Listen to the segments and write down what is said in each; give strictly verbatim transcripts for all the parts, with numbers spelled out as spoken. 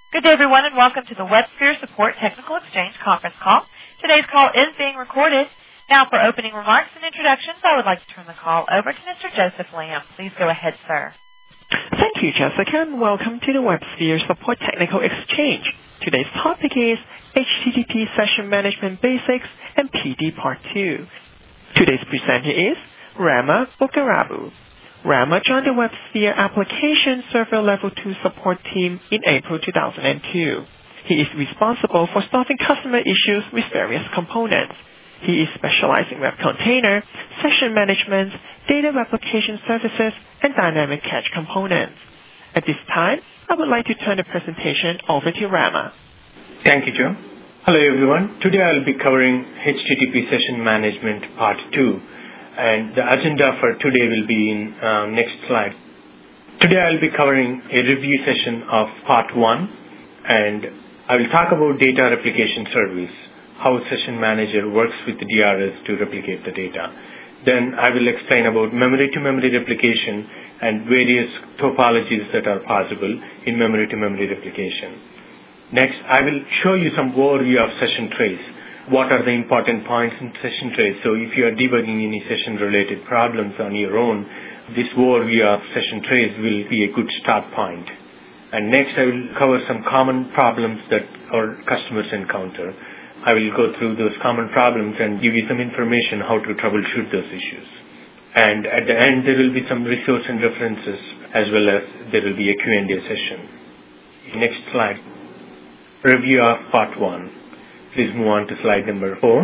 Good day, everyone, and welcome to the WebSphere Support Technical Exchange conference call. Today's call is being recorded. Now, for opening remarks and introductions, I would like to turn the call over to Mister Joseph Lamb. Please go ahead, sir. Thank you, Jessica, and welcome to the WebSphere Support Technical Exchange. Today's topic is H T T P Session Management Basics and P D Part two. Today's presenter is Rama Bukarabu. Rama joined the WebSphere Application Server Level two support team in April two thousand two. He is responsible for solving customer issues with various components. He is specialized in web container, session management, data replication services, and dynamic cache components. At this time, I would like to turn the presentation over to Rama. Thank you, Joe. Hello, everyone. Today I'll be covering H T T P Session Management Part two. And the agenda for today will be in uh, next slide. Today I'll be covering a review session of part one, and I will talk about data replication service, how Session Manager works with the D R S to replicate the data. Then I will explain about memory-to-memory replication and various topologies that are possible in memory-to-memory replication. Next, I will show you some overview of session trace. What are the important points in session trace? So if you are debugging any session-related problems on your own, this overview of session trace will be a good start point. And next, I will cover some common problems that our customers encounter. I will go through those common problems and give you some information how to troubleshoot those issues. And at the end, there will be some resource and references, as well as there will be a Q and A session. Next slide. Review of part one. Please move on to slide number four.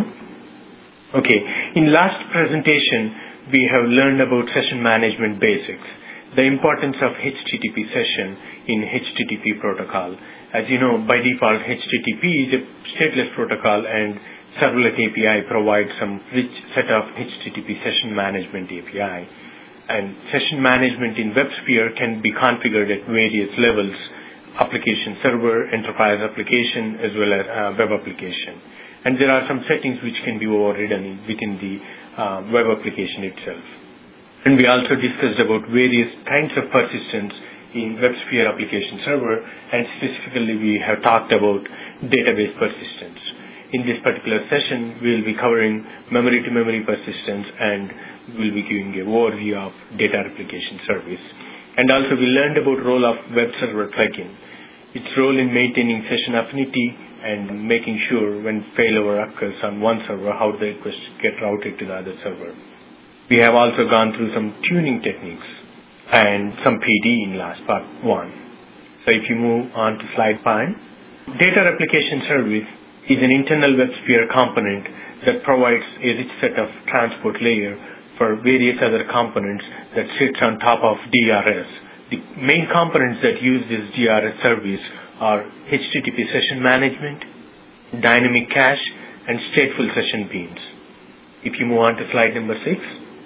Okay, in last presentation, we have learned about session management basics, the importance of H T T P session in H T T P protocol. As you know, by default, H T T P is a stateless protocol, and Servlet A P I provides some rich set of H T T P session management A P I. And session management in WebSphere can be configured at various levels: application server, enterprise application, as well as uh, web application. And there are some settings which can be overridden within the uh, web application itself. And we also discussed about various kinds of persistence in WebSphere application server, and specifically we have talked about database persistence. In this particular session, we will be covering memory-to-memory persistence, and we'll be giving an overview of data replication service. And also we learned about role of web server plugin, its role in maintaining session affinity and making sure when failover occurs on one server, how the requests get routed to the other server. We have also gone through some tuning techniques and some P D in last part one. So if you move on to slide five, data replication service is an internal WebSphere component that provides a rich set of transport layer for various other components that sits on top of D R S. The main components that use this D R S service are H T T P session management, dynamic cache, and stateful session beans. If you move on to slide number six,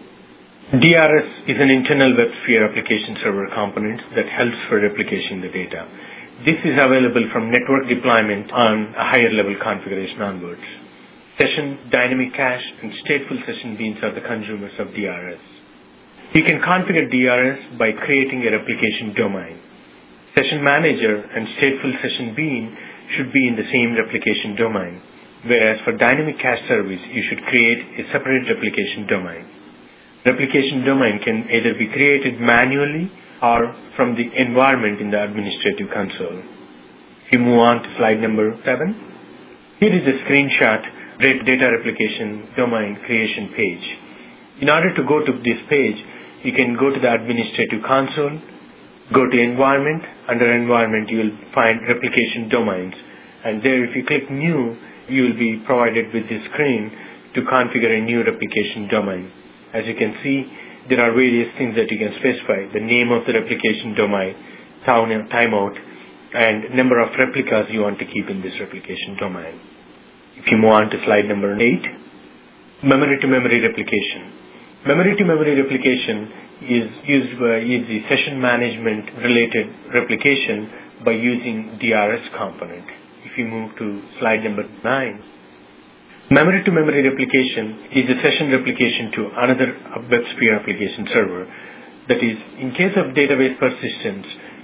D R S is an internal WebSphere application server component that helps for replication the data. This is available from network deployment on a higher level configuration onwards. Session, dynamic cache, and stateful session beans are the consumers of D R S. You can configure D R S by creating a replication domain. Session manager and stateful session bean should be in the same replication domain, whereas for dynamic cache service, you should create a separate replication domain. Replication domain can either be created manually or from the environment in the administrative console. If you move on to slide number seven, here is a screenshot data replication domain creation page. In order to go to this page, you can go to the administrative console, go to environment. Under environment, you will find replication domains. And there, if you click new, you will be provided with this screen to configure a new replication domain. As you can see, there are various things that you can specify: the name of the replication domain, timeout, and number of replicas you want to keep in this replication domain. If you move on to slide number eight, memory-to-memory replication. Memory-to-memory replication is used by is the session management related replication by using D R S component. If you move to slide number nine, memory-to-memory replication is a session replication to another WebSphere application server. That is, in case of database persistence,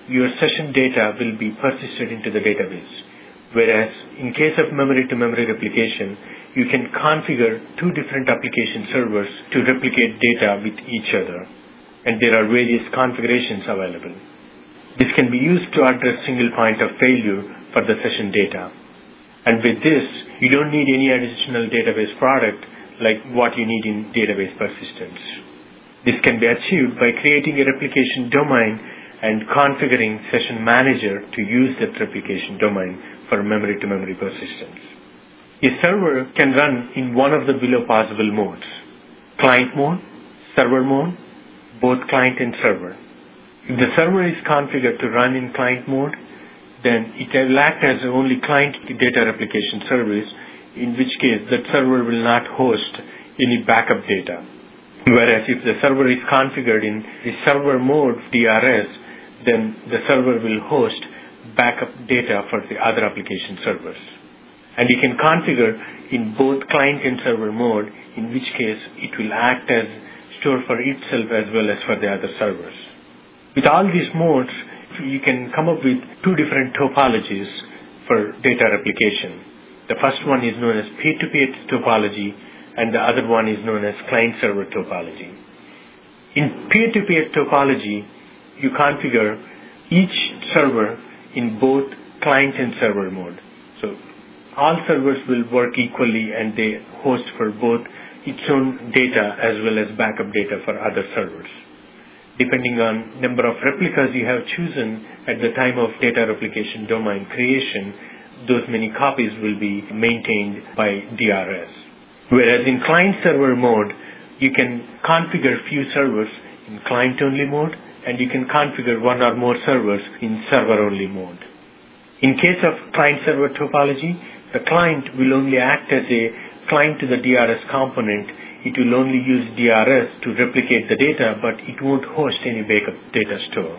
your session data will be persisted into the database. Whereas in case of memory-to-memory replication, you can configure two different application servers to replicate data with each other. And there are various configurations available. This can be used to address single point of failure for the session data. And with this, you don't need any additional database product like what you need in database persistence. This can be achieved by creating a replication domain and configuring Session Manager to use that replication domain for memory-to-memory persistence. A server can run in one of the below possible modes: client mode, server mode, both client and server. If the server is configured to run in client mode, then it will act as only client data replication service, in which case that server will not host any backup data. Whereas if the server is configured in the server mode D R S, then the server will host backup data for the other application servers. And you can configure in both client and server mode, in which case it will act as store for itself as well as for the other servers. With all these modes, you can come up with two different topologies for data replication. The first one is known as peer-to-peer topology, and the other one is known as client-server topology. In peer-to-peer topology, you configure each server in both client and server mode. So all servers will work equally and they host for both its own data as well as backup data for other servers. Depending on number of replicas you have chosen at the time of data replication domain creation, those many copies will be maintained by D R S. Whereas in client-server mode, you can configure few servers in client-only mode, and you can configure one or more servers in server-only mode. In case of client-server topology, the client will only act as a client to the D R S component. It will only use D R S to replicate the data, but it won't host any backup data store.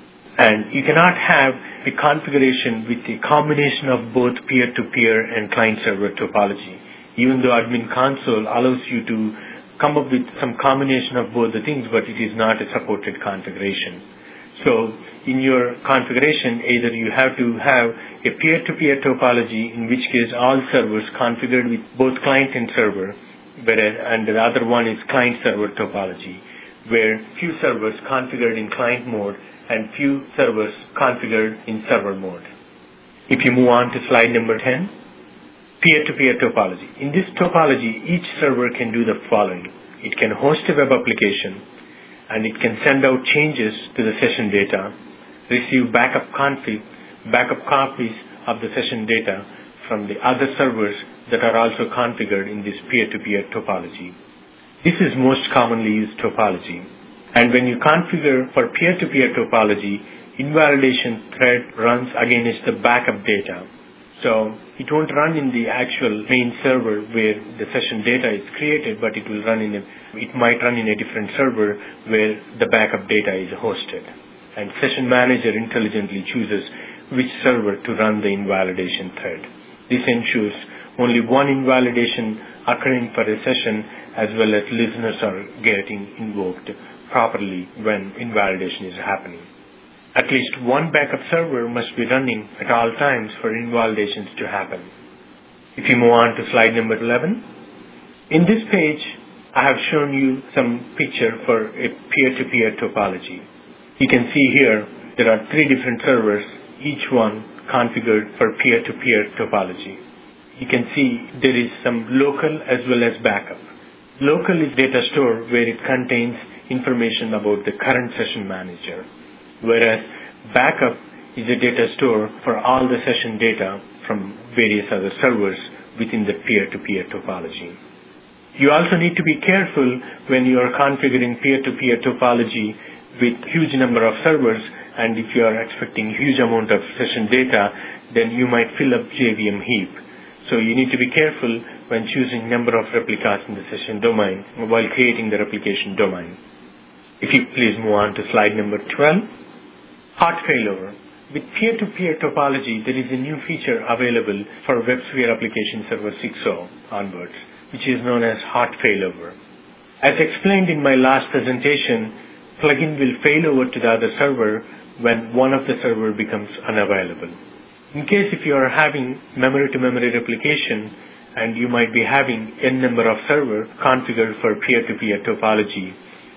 And you cannot have a configuration with a combination of both peer-to-peer and client-server topology. Even though admin console allows you to come up with some combination of both the things, but it is not a supported configuration. So in your configuration, either you have to have a peer-to-peer topology, in which case all servers configured with both client and server, whereas, and the other one is client-server topology, where few servers configured in client mode and few servers configured in server mode. If you move on to slide number ten, peer-to-peer topology. In this topology, each server can do the following. It can host a web application, and it can send out changes to the session data, receive backup config, backup copies of the session data from the other servers that are also configured in this peer-to-peer topology. This is most commonly used topology. And when you configure for peer-to-peer topology, invalidation thread runs against the backup data. So it won't run in the actual main server where the session data is created, but it will run in a, it might run in a different server where the backup data is hosted. And Session Manager intelligently chooses which server to run the invalidation thread. This ensures only one invalidation occurring for a session, as well as listeners are getting invoked properly when invalidation is happening. At least one backup server must be running at all times for invalidations to happen. If you move on to slide number eleven, in this page, I have shown you some picture for a peer-to-peer topology. You can see here there are three different servers, each one configured for peer-to-peer topology. You can see there is some local as well as backup. Local is data store where it contains information about the current session manager, whereas backup is a data store for all the session data from various other servers within the peer-to-peer topology. You also need to be careful when you are configuring peer-to-peer topology with huge number of servers, and if you are expecting huge amount of session data, then you might fill up J V M heap. So you need to be careful when choosing number of replicas in the session domain while creating the replication domain. If you please move on to slide number twelve. Hot failover. With peer-to-peer topology, there is a new feature available for WebSphere Application Server six point oh onwards, which is known as hot failover. As explained in my last presentation, plugin will fail over to the other server when one of the server becomes unavailable. In case if you are having memory-to-memory replication and you might be having n number of servers configured for peer-to-peer topology,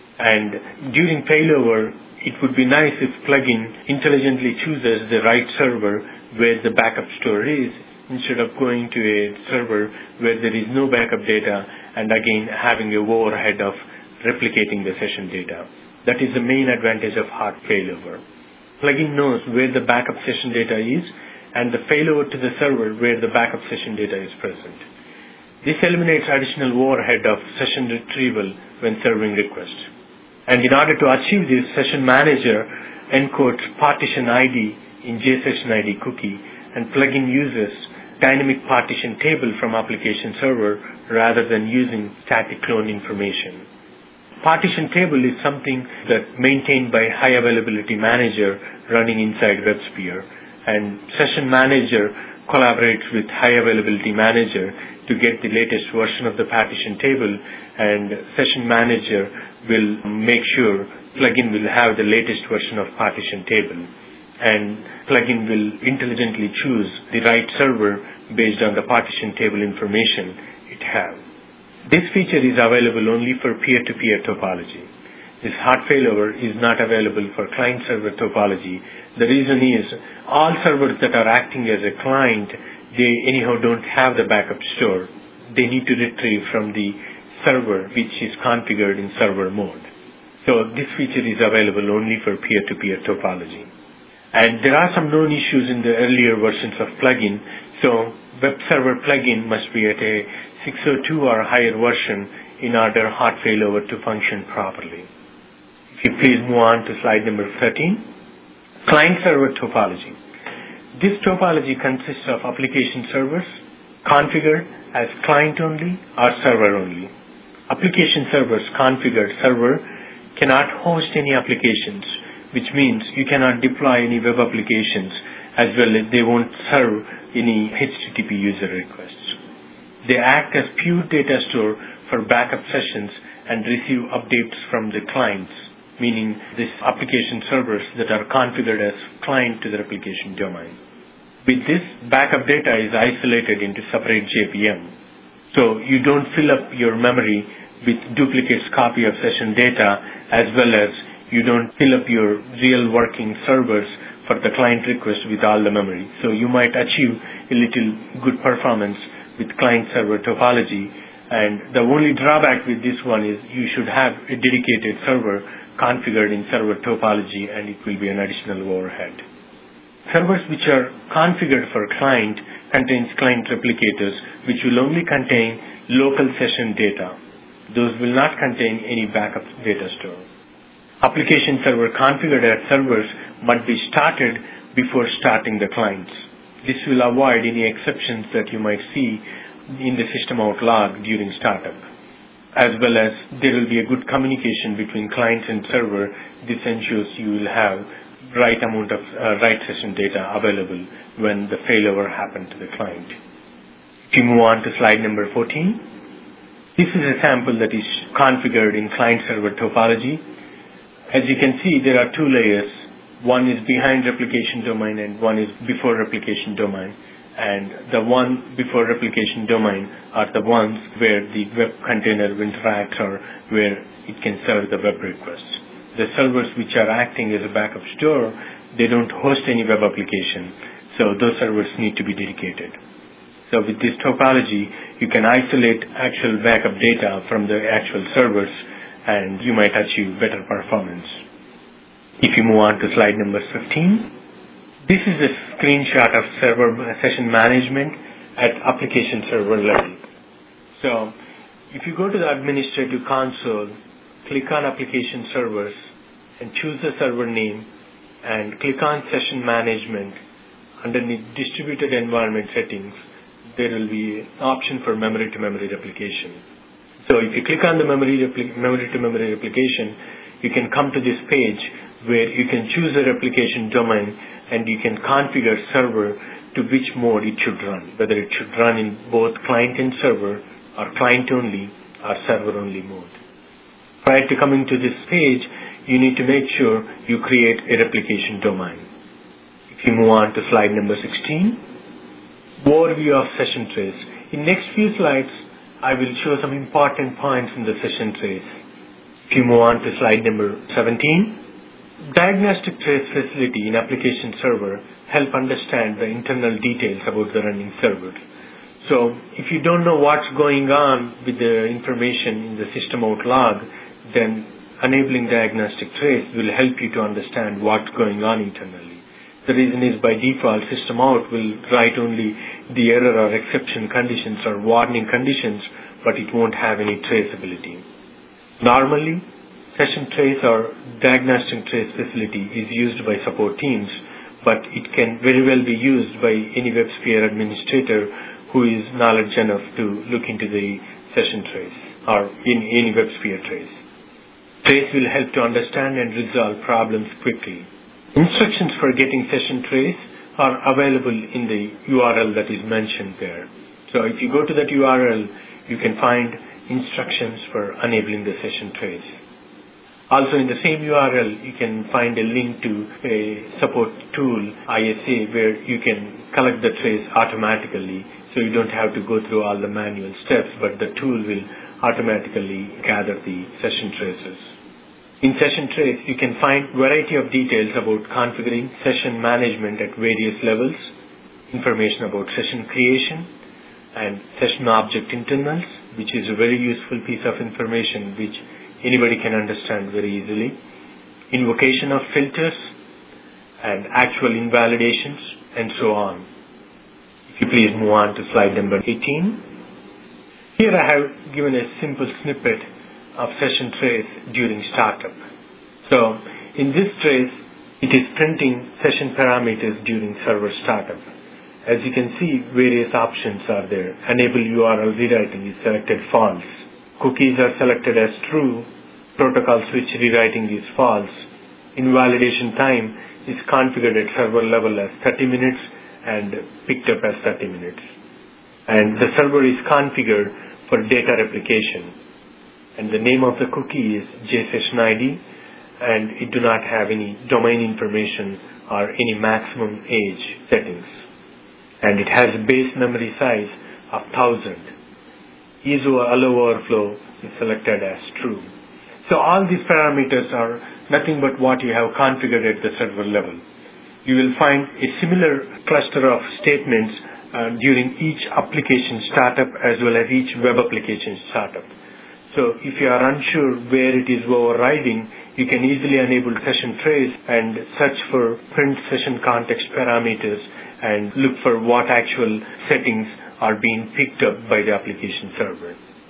and during failover, it would be nice if plugin intelligently chooses the right server where the backup store is instead of going to a server where there is no backup data and again having a overhead of replicating the session data. That is the main advantage of hard failover. Plugin knows where the backup session data is and the failover to the server where the backup session data is present. This eliminates additional overhead of session retrieval when serving requests. And in order to achieve this, Session Manager encodes partition I D in JSession I D cookie, and plugin uses dynamic partition table from application server rather than using static clone information. Partition table is something that's maintained by High Availability Manager running inside WebSphere, and Session Manager collaborates with High Availability Manager to get the latest version of the partition table, and Session Manager will make sure plugin will have the latest version of partition table, and plugin will intelligently choose the right server based on the partition table information it has. This feature is available only for peer-to-peer topology. This hard failover is not available for client-server topology. The reason is all servers that are acting as a client, they anyhow don't have the backup store. They need to retrieve from the server which is configured in server mode. So this feature is available only for peer-to-peer topology. And there are some known issues in the earlier versions of plugin. So web server plugin must be at a six oh two or higher version in order hard failover to function properly. If you please move on to slide number thirteen. Client-server topology. This topology consists of application servers configured as client-only or server-only. Application servers configured server cannot host any applications, which means you cannot deploy any web applications, as well as they won't serve any H T T P user requests. They act as pure data store for backup sessions and receive updates from the clients, meaning these application servers that are configured as client to the replication domain. With this, backup data is isolated into separate J V M. So you don't fill up your memory with duplicates copy of session data, as well as you don't fill up your real working servers for the client request with all the memory. So you might achieve a little good performance with client-server topology. And the only drawback with this one is you should have a dedicated server configured in server topology, and it will be an additional overhead. Servers which are configured for client contains client replicators, which will only contain local session data. Those will not contain any backup data store. Application server configured as servers must be started before starting the clients. This will avoid any exceptions that you might see in the system out log during startup. As well as there will be a good communication between client and server. This ensures you will have right amount of uh, right session data available when the failover happened to the client. If you move on to slide number fourteen, this is a sample that is configured in client-server topology. As you can see, there are two layers. One is behind replication domain and one is before replication domain. And the one before replication domain are the ones where the web container interacts or where it can serve the web requests. The servers which are acting as a backup store, they don't host any web application, so those servers need to be dedicated. So with this topology, you can isolate actual backup data from the actual servers, and you might achieve better performance. If you move on to slide number fifteen, this is a screenshot of server session management at application server level. So if you go to the administrative console, click on application servers and choose the server name and click on session management. Underneath distributed environment settings, there will be an option for memory-to-memory replication. So if you click on the memory memory-to-memory replication, you can come to this page where you can choose a replication domain and you can configure server to which mode it should run, whether it should run in both client and server or client only or server only mode. Prior to coming to this page, you need to make sure you create a replication domain. If you move on to slide number sixteen, overview of session trace. In next few slides, I will show some important points in the session trace. If you move on to slide number seventeen, diagnostic trace facility in application server help understand the internal details about the running server. So if you don't know what's going on with the information in the system out log, then enabling diagnostic trace will help you to understand what's going on internally. The reason is by default, system out will write only the error or exception conditions or warning conditions, but it won't have any traceability. Normally, session trace or diagnostic trace facility is used by support teams, but it can very well be used by any WebSphere administrator who is knowledge enough to look into the session trace or in any WebSphere trace. Trace will help to understand and resolve problems quickly. Instructions for getting session trace are available in the U R L that is mentioned there. So if you go to that U R L, you can find instructions for enabling the session trace. Also in the same U R L, you can find a link to a support tool, I S A, where you can collect the trace automatically, so you don't have to go through all the manual steps, but the tool will automatically gather the session traces. In session trace, you can find variety of details about configuring session management at various levels, information about session creation, and session object internals, which is a very useful piece of information which anybody can understand very easily, invocation of filters, and actual invalidations, and so on. If you please move on to slide number eighteen. Here I have given a simple snippet of session trace during startup. So in this trace, it is printing session parameters during server startup. As you can see, various options are there. Enable U R L rewriting is selected false. Cookies are selected as true. Protocol switch rewriting is false. Invalidation time is configured at server level as thirty minutes and picked up as thirty minutes. And the server is configured for data replication. And the name of the cookie is JSessionID, and it do not have any domain information or any maximum age settings. And it has a base memory size of one thousand. I S O allow overflow is selected as true. So all these parameters are nothing but what you have configured at the server level. You will find a similar cluster of statements uh, during each application startup as well as each web application startup. So if you are unsure where it is overriding, you can easily enable session trace and search for print session context parameters and look for what actual settings are being picked up by the application server.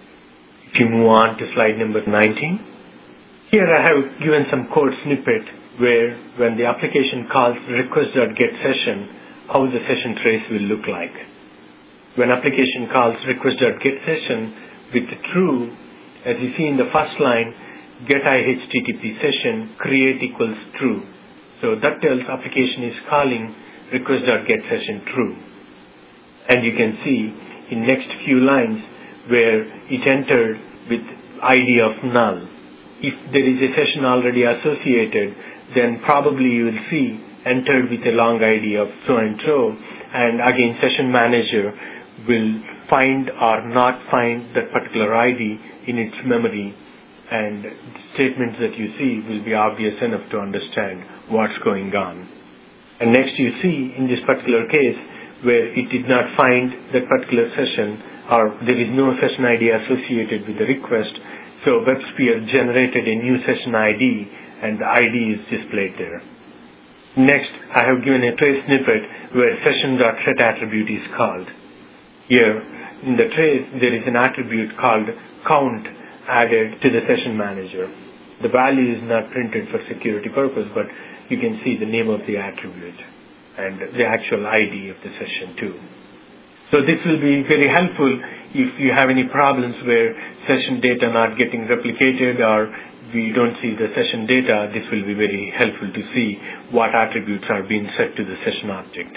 If you move on to slide number nineteen, here I have given some code snippet where when the application calls request.getSession, how the session trace will look like. When application calls request.getSession with true, as you see in the first line, get iHTTP session create equals true. So that tells application is calling request.getSession true. And you can see in next few lines where it entered with I D of null. If there is a session already associated, then probably you will see entered with a long I D of so and so, and again session manager will find or not find that particular I D in its memory, and statements that you see will be obvious enough to understand what's going on. And next you see in this particular case where it did not find that particular session, or there is no session I D associated with the request, so WebSphere generated a new session I D and the I D is displayed there. Next, I have given a trace snippet where session.set attribute is called. Here, in the trace, there is an attribute called count added to the session manager. The value is not printed for security purpose, but you can see the name of the attribute and the actual I D of the session too. So this will be very helpful if you have any problems where session data not getting replicated or we don't see the session data. This will be very helpful to see what attributes are being set to the session object.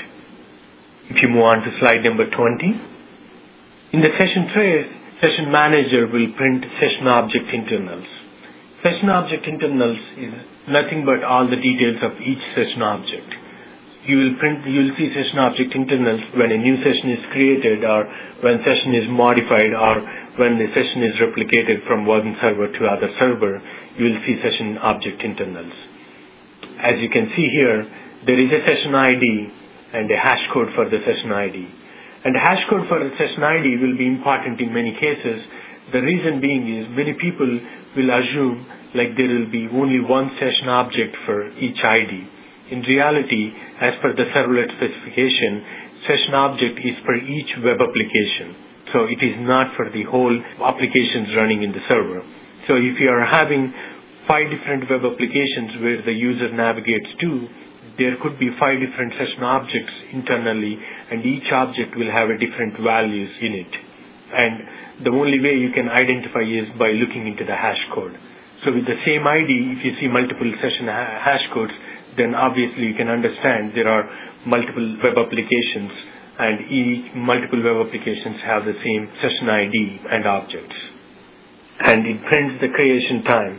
If you move on to slide number twenty, in the session trace, session manager will print session object internals. Session object internals is nothing but all the details of each session object. You will print, you will see session object internals when a new session is created, or when session is modified, or when the session is replicated from one server to other server. You will see session object internals. As you can see here, there is a session I D and a hash code for the session I D. And the hash code for the session I D will be important in many cases. The reason being is many people will assume like there will be only one session object for each I D. In reality, as per the servlet specification, session object is for each web application. So it is not for the whole applications running in the server. So if you are having five different web applications where the user navigates to, there could be five different session objects internally, and each object will have a different values in it. And the only way you can identify is by looking into the hash code. So with the same I D, if you see multiple session ha- hash codes, then obviously you can understand there are multiple web applications, and each multiple web applications have the same session I D and objects. And it prints the creation time.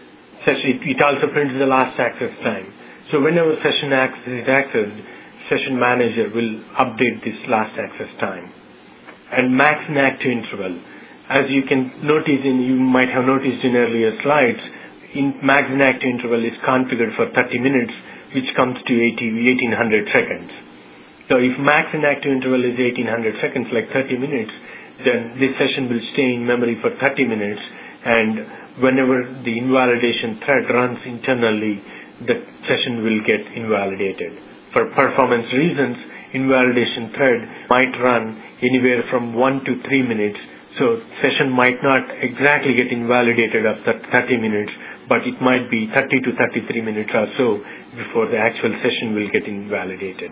It also prints the last access time. So whenever session access is accessed, session manager will update this last access time. And max and active interval. As you can notice, in, you might have noticed in earlier slides, in max and active interval is configured for thirty minutes, which comes to eighteen hundred seconds. So if max and active interval is eighteen hundred seconds, like thirty minutes, then this session will stay in memory for thirty minutes, and whenever the invalidation thread runs internally, the session will get invalidated. For performance reasons, invalidation thread might run anywhere from one to three minutes, so session might not exactly get invalidated after thirty minutes, but it might be thirty to thirty-three minutes or so before the actual session will get invalidated.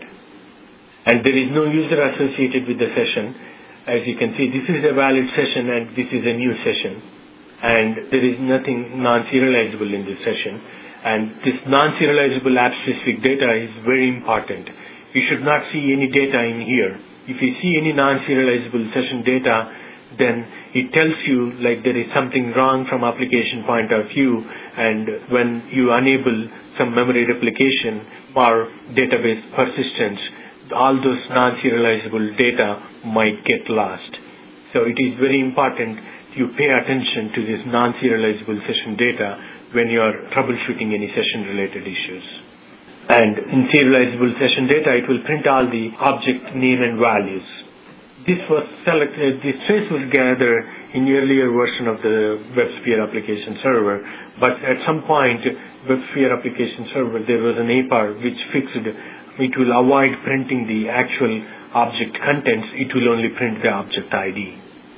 And there is no user associated with the session. As you can see, this is a valid session and this is a new session. And there is nothing non-serializable in this session. And this non-serializable app-specific data is very important. You should not see any data in here. If you see any non-serializable session data, then it tells you like there is something wrong from application point of view, and when you enable some memory replication or database persistence, all those non-serializable data might get lost. So it is very important you pay attention to this non-serializable session data when you are troubleshooting any session-related issues. And in serializable session data, it will print all the object name and values. This was selected, this trace was gathered in the earlier version of the WebSphere application server, but at some point, WebSphere application server, there was an A P R which fixed it will avoid printing the actual object contents, it will only print the object I D.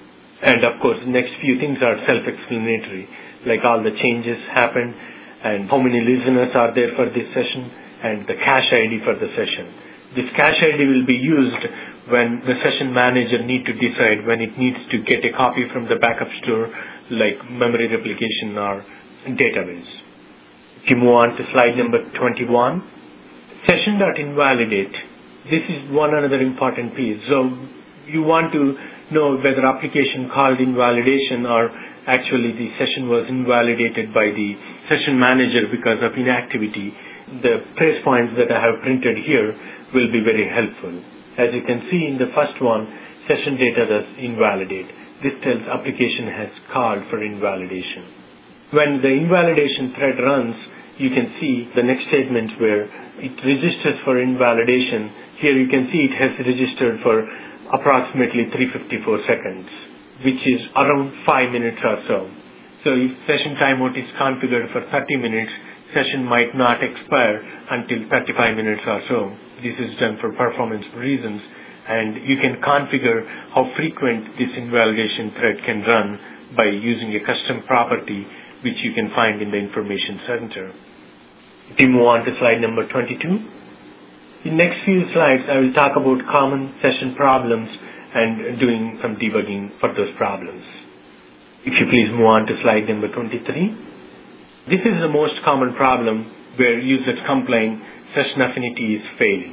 And of course, the next few things are self-explanatory, like all the changes happened, and how many listeners are there for this session, and the cache I D for the session. This cache I D will be used when the session manager need to decide when it needs to get a copy from the backup store, like memory replication or database. If you move on to slide number twenty-one, session.invalidate. This is one another important piece. So you want to know whether application called invalidation or actually the session was invalidated by the session manager because of inactivity. The trace points that I have printed here will be very helpful. As you can see in the first one, session data does invalidate. This tells application has called for invalidation. When the invalidation thread runs, you can see the next statement where it registers for invalidation. Here you can see it has registered for approximately three hundred fifty-four seconds, which is around five minutes or so. So if session timeout is configured for thirty minutes, session might not expire until thirty-five minutes or so. This is done for performance reasons, and you can configure how frequent this invalidation thread can run by using a custom property which you can find in the information center. If you move on to slide number twenty-two, in the next few slides I will talk about common session problems and doing some debugging for those problems. If you please move on to slide number twenty-three. This is the most common problem where users complain session affinity is failing.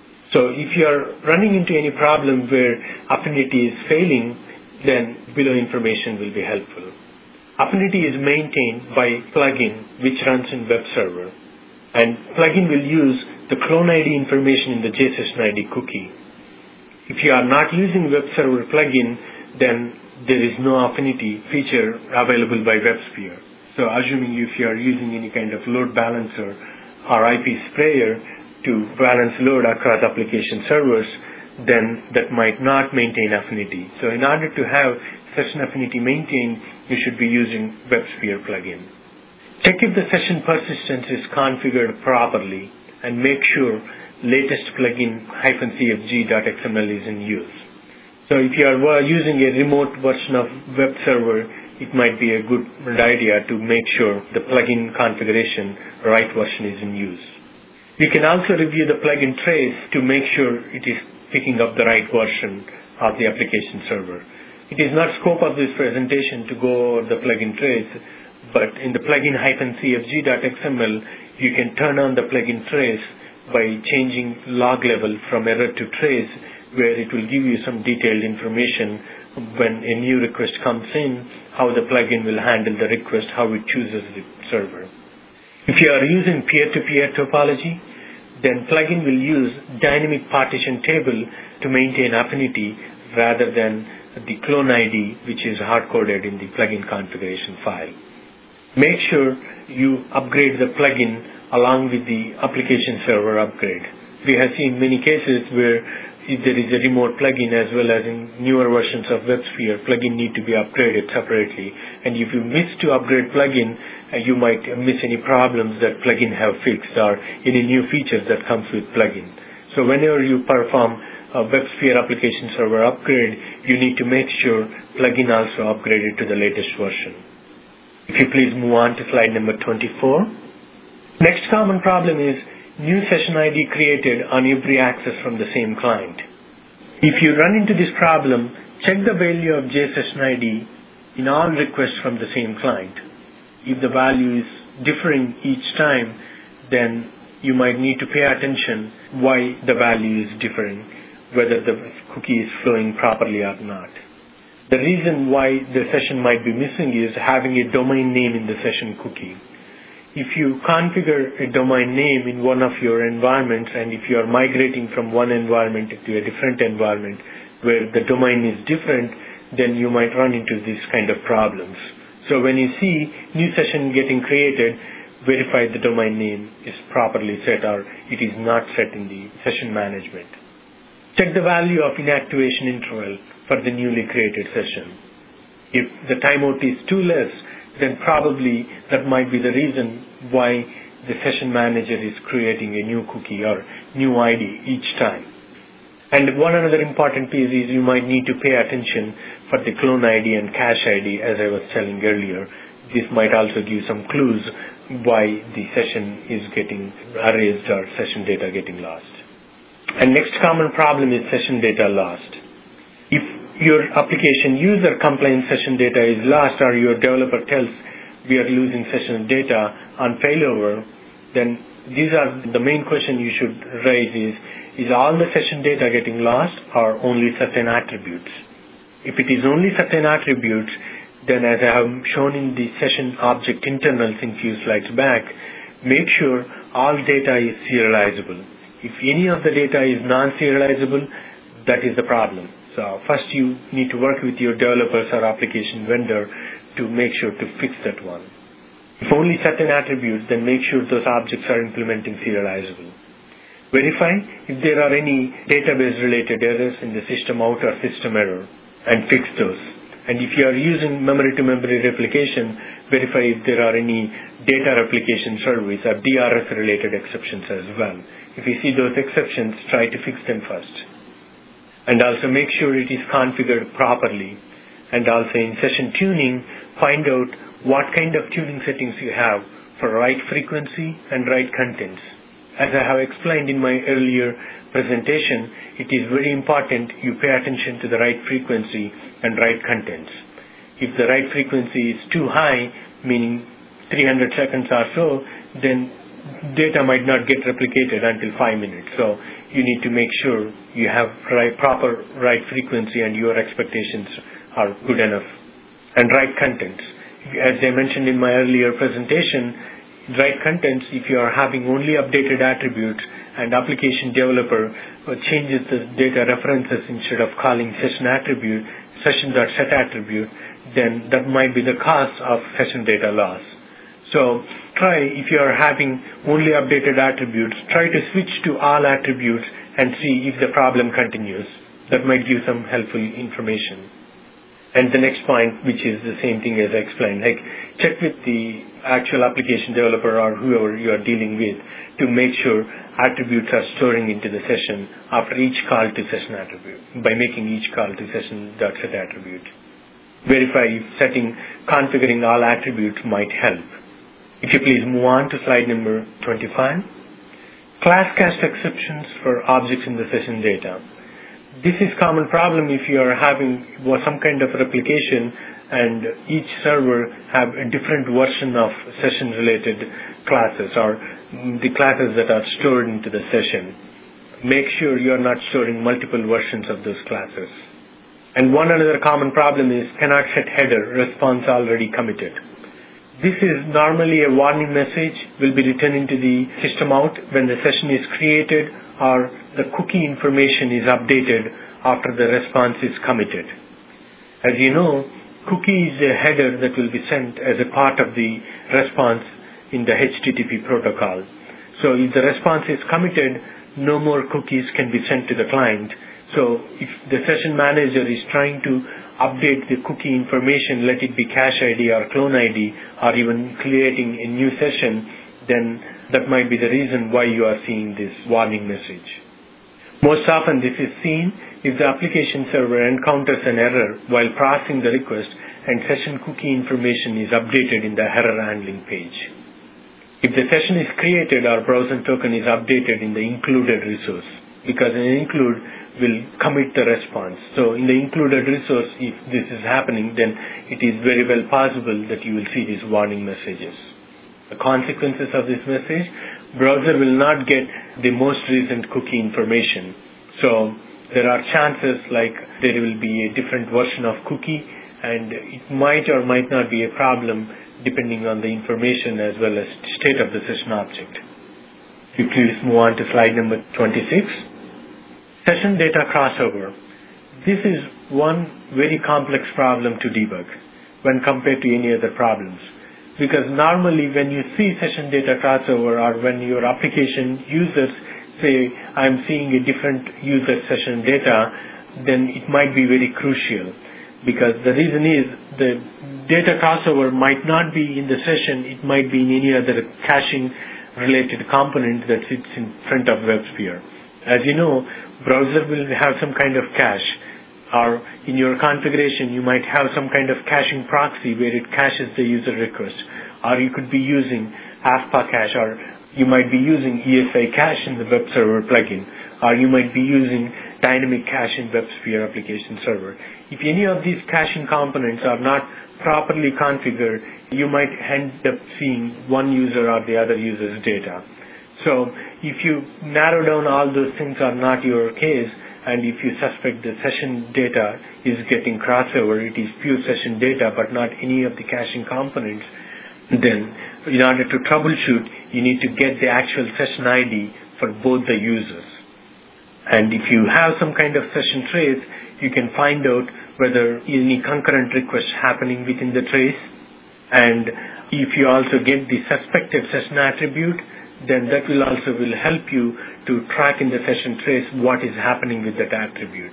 So if you are running into any problem where affinity is failing, then below information will be helpful. Affinity is maintained by plugin which runs in web server, and plugin will use the clone I D information in the JSession I D cookie. If you are not using web server plugin, then there is no affinity feature available by WebSphere. So assuming if you are using any kind of load balancer or I P sprayer to balance load across application servers, then that might not maintain affinity. So in order to have session affinity maintained, you should be using WebSphere plugin. Check if the session persistence is configured properly and make sure latest plugin -cfg.xml is in use. So if you are using a remote version of web server, it might be a good idea to make sure the plugin configuration right version is in use. You can also review the plugin trace to make sure it is picking up the right version of the application server. It is not scope of this presentation to go over the plugin trace, but in the plugin -cfg.xml, you can turn on the plugin trace by changing log level from error to trace, where it will give you some detailed information when a new request comes in, how the plugin will handle the request, how it chooses the server. If you are using peer-to-peer topology, then plugin will use dynamic partition table to maintain affinity rather than the clone I D, which is hard-coded in the plugin configuration file. Make sure you upgrade the plugin along with the application server upgrade. We have seen many cases where if there is a remote plugin as well as in newer versions of WebSphere, plugin need to be upgraded separately. And if you miss to upgrade plugin, uh, you might miss any problems that plugin have fixed or any new features that comes with plugin. So whenever you perform a WebSphere application server upgrade, you need to make sure plugin also upgraded to the latest version. If you please move on to slide number twenty-four. Next common problem is new session I D created on every access from the same client. If you run into this problem, check the value of JSession I D in all requests from the same client. If the value is differing each time, then you might need to pay attention why the value is differing, whether the cookie is flowing properly or not. The reason why the session might be missing is having a domain name in the session cookie. If you configure a domain name in one of your environments, and if you are migrating from one environment to a different environment where the domain is different, then you might run into these kind of problems. So when you see new session getting created, verify the domain name is properly set or it is not set in the session management. Check the value of inactivation interval for the newly created session. If the timeout is too less, then probably that might be the reason why the session manager is creating a new cookie or new I D each time. And one another important piece is you might need to pay attention for the clone I D and cache I D, as I was telling earlier. This might also give some clues why the session is getting erased or session data getting lost. And next common problem is session data lost. If your application user complains session data is lost or your developer tells we are losing session data on failover, then these are the main question you should raise is, is all the session data getting lost or only certain attributes? If it is only certain attributes, then as I have shown in the session object internals in few slides back, make sure all data is serializable. If any of the data is non-serializable, that is the problem. So first you need to work with your developers or application vendor to make sure to fix that one. If only certain attributes, then make sure those objects are implementing serializable. Verify if there are any database related errors in the system out or system error and fix those. And if you are using memory to memory replication, verify if there are any data replication service or D R S related exceptions as well. If you see those exceptions, try to fix them first. And also make sure it is configured properly. And also in session tuning, find out what kind of tuning settings you have for right frequency and right contents. As I have explained in my earlier presentation, it is very important you pay attention to the right frequency and right contents. If the right frequency is too high, meaning three hundred seconds or so, then data might not get replicated until five minutes. So you need to make sure you have right, proper right frequency and your expectations are good enough. And right contents. as I mentioned in my earlier presentation, write contents if you are having only updated attributes and application developer changes the data references instead of calling session attribute, session.set attribute, then that might be the cause of session data loss. So try, if you are having only updated attributes, try to switch to all attributes and see if the problem continues. That might give some helpful information. And the next point, which is the same thing as I explained, like check with the actual application developer or whoever you are dealing with to make sure attributes are storing into the session after each call to session attribute by making each call to session.set attribute. Verify if setting configuring all attributes might help. If you please move on to slide number twenty-five. Class cast exceptions for objects in the session data. This is a common problem if you are having some kind of replication and each server have a different version of session-related classes or the classes that are stored into the session. Make sure you are not storing multiple versions of those classes. And one another common problem is cannot set header, response already committed. This is normally a warning message will be returned into the system out when the session is created or the cookie information is updated after the response is committed. As you know, cookie is a header that will be sent as a part of the response in the H T T P protocol. So if the response is committed, no more cookies can be sent to the client. So if the session manager is trying to update the cookie information, let it be cache I D or clone I D, or even creating a new session, then that might be the reason why you are seeing this warning message. Most often this is seen if the application server encounters an error while processing the request and session cookie information is updated in the error handling page. If the session is created or browser token is updated in the included resource, because an include will commit the response. So in the included resource, if this is happening, then it is very well possible that you will see these warning messages. The consequences of this message, browser will not get the most recent cookie information. So there are chances like there will be a different version of cookie and it might or might not be a problem depending on the information as well as state of the session object. If you please move on to slide number twenty-six. Session data crossover. This is one very complex problem to debug when compared to any other problems. Because normally when you see session data crossover or when your application users say, I'm seeing a different user session data, then it might be very crucial. Because the reason is the data crossover might not be in the session, it might be in any other caching related component that sits in front of WebSphere. As you know, browser will have some kind of cache, or in your configuration you might have some kind of caching proxy where it caches the user request, or you could be using ASPA cache, or you might be using E S I cache in the web server plugin, or you might be using dynamic cache in WebSphere application server. If any of these caching components are not properly configured, you might end up seeing one user or the other user's data. So if you narrow down all those things are not your case, and if you suspect the session data is getting crossover, it is pure session data but not any of the caching components, then in order to troubleshoot, you need to get the actual session I D for both the users. And if you have some kind of session trace, you can find out whether any concurrent requests happening within the trace. And if you also get the suspected session attribute, then that will also will help you to track in the session trace what is happening with that attribute.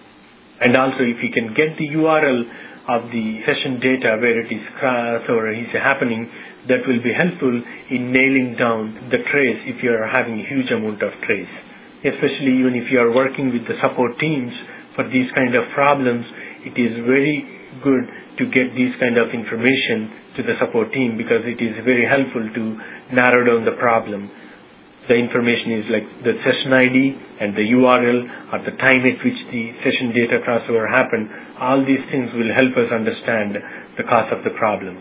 And also if you can get the U R L of the session data where it is crossover is happening, that will be helpful in nailing down the trace if you are having a huge amount of trace. Especially even if you are working with the support teams for these kind of problems, it is very good to get these kind of information to the support team because it is very helpful to narrow down the problem. The information is like the session I D and the U R L or the time at which the session data crossover happened. All these things will help us understand the cause of the problem.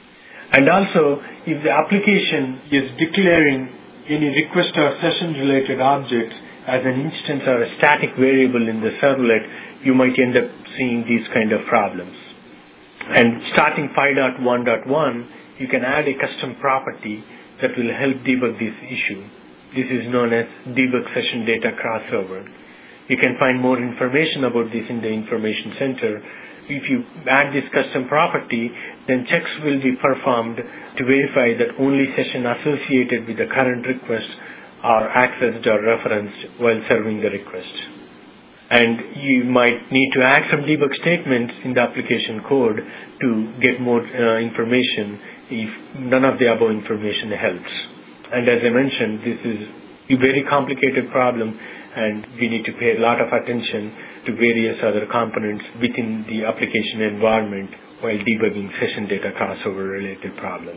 And also, if the application is declaring any request or session related objects as an instance or a static variable in the servlet, you might end up seeing these kind of problems. And starting five point one point one, you can add a custom property that will help debug this issue. This is known as debug session data crossover. You can find more information about this in the Information Center. If you add this custom property, then checks will be performed to verify that only sessions associated with the current request are accessed or referenced while serving the request. And you might need to add some debug statements in the application code to get more uh, information if none of the above information helps. And as I mentioned, this is a very complicated problem, and we need to pay a lot of attention to various other components within the application environment while debugging session data crossover related problems.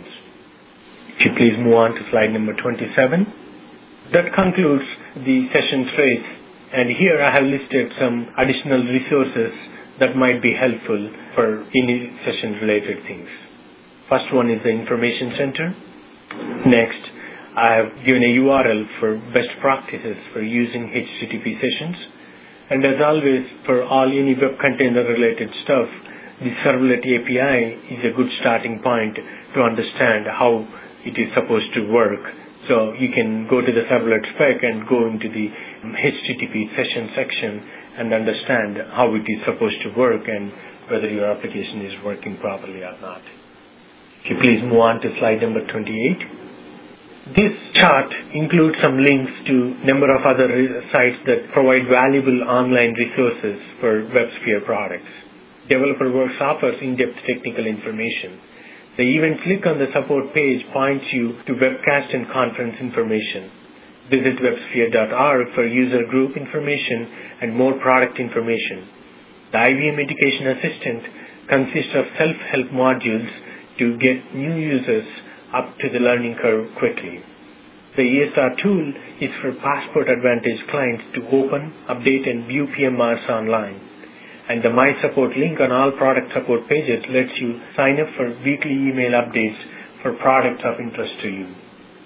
If you please move on to slide number twenty-seven. That concludes the session trace. And here I have listed some additional resources that might be helpful for any session-related things. First one is the Information Center. Next, I have given a U R L for best practices for using H T T P sessions. And as always, for all any web container-related stuff, the Servlet A P I is a good starting point to understand how it is supposed to work. So you can go to the Servlet spec and go into the H T T P session section and understand how it is supposed to work and whether your application is working properly or not. If you please move on to slide number twenty-eight. This chart includes some links to a number of other sites that provide valuable online resources for WebSphere products. DeveloperWorks offers in-depth technical information. The even click on the support page points you to webcast and conference information. Visit websphere dot org for user group information and more product information. The I B M Education Assistant consists of self-help modules to get new users up to the learning curve quickly. The E S R tool is for Passport Advantage clients to open, update, and view P M Rs online. And the My Support link on all product support pages lets you sign up for weekly email updates for products of interest to you.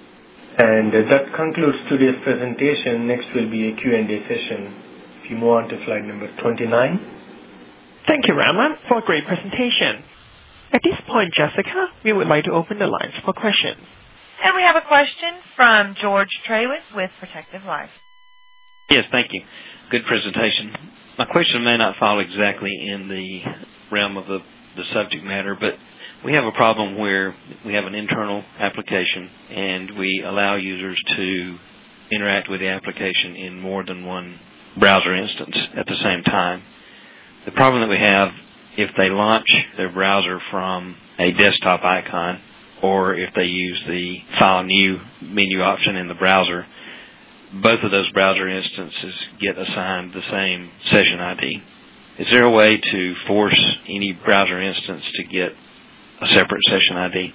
And uh, that concludes today's presentation. Next will be a Q and A session. If you move on to slide number twenty-nine. Thank you, Raman, for a great presentation. At this point, Jessica, we would like to open the lines for questions. And we have a question from George Trawick with Protective Life. Yes, thank you. Good presentation. My question may not fall exactly in the realm of the, the subject matter, but we have a problem where we have an internal application and we allow users to interact with the application in more than one browser instance at the same time. The problem that we have, if they launch their browser from a desktop icon or if they use the File New menu option in the browser, both of those browser instances get assigned the same session I D. Is there a way to force any browser instance to get a separate session I D?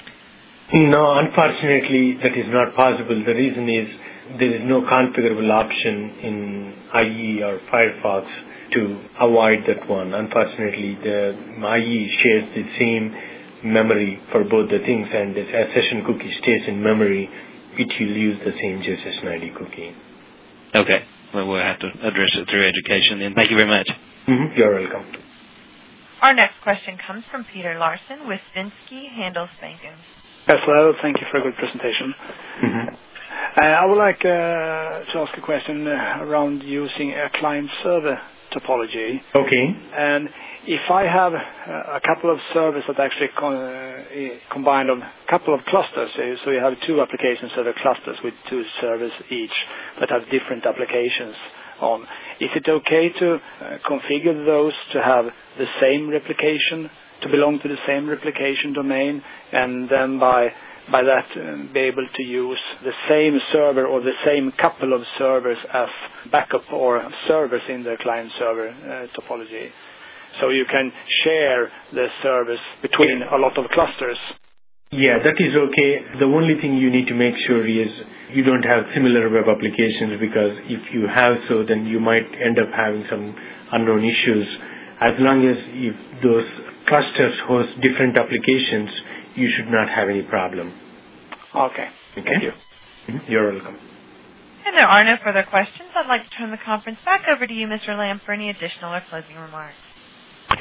No, unfortunately, that is not possible. The reason is there is no configurable option in I E or Firefox to avoid that one. Unfortunately, the I E shares the same memory for both the things, and as a session cookie stays in memory, it will use the same JSession I D cookie. Okay. Well, we'll have to address it through education then. Thank you very much. Mm-hmm. You're welcome. Our next question comes from Peter Larson with Finsky Handelsbanken. Yes, hello. Thank you for a good presentation. Mm-hmm. Uh, I would like uh, to ask a question uh, around using a client-server topology. Okay. And if I have uh, a couple of servers that actually con uh, combine of a couple of clusters, so you have two application server clusters with two servers each that have different applications on, is it okay to uh, configure those to have the same replication, to belong to the same replication domain, and then by by that uh, be able to use the same server or the same couple of servers as backup or servers in the client-server uh, topology? So you can share the service between a lot of clusters. Yeah, that is okay. The only thing you need to make sure is you don't have similar web applications, because if you have so, then you might end up having some unknown issues. As long as if those clusters host different applications, you should not have any problem. Okay. Okay. Thank you. Mm-hmm. You're welcome. And there are no further questions. I'd like to turn the conference back over to you, Mister Lamb, for any additional or closing remarks.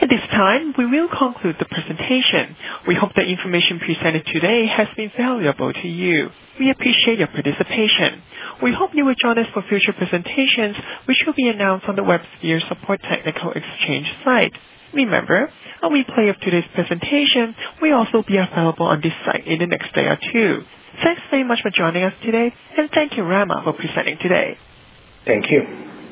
At this time, we will conclude the presentation. We hope the information presented today has been valuable to you. We appreciate your participation. We hope you will join us for future presentations, which will be announced on the WebSphere Support Technical Exchange site. Remember, a replay of today's presentation will also be available on this site in the next day or two. Thanks very much for joining us today, and thank you, Rama, for presenting today. Thank you.